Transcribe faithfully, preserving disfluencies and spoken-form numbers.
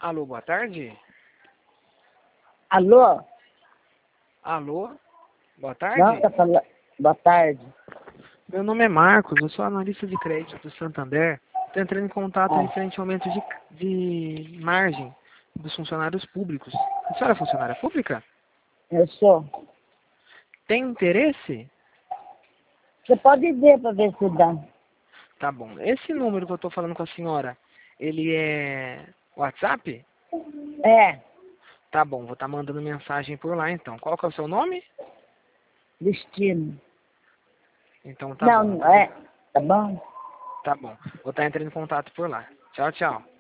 Alô, boa tarde? Alô? Alô, boa tarde? Não, tá falando. Boa tarde. Meu nome é Marcos, eu sou analista de crédito do Santander. Estou entrando em contato Ah. referente ao aumento de, de margem dos funcionários públicos. A senhora é funcionária pública? Eu sou. Tem interesse? Você pode ver para ver se dá. Tá bom. Esse número que eu estou falando com a senhora, ele é WhatsApp? É, Tá bom, vou estar mandando mensagem por lá então. Qual que é o seu nome? destino. Então tá Não, bom. não é. Tá bom? Tá bom. Vou estar entrando em contato por lá. Tchau, tchau.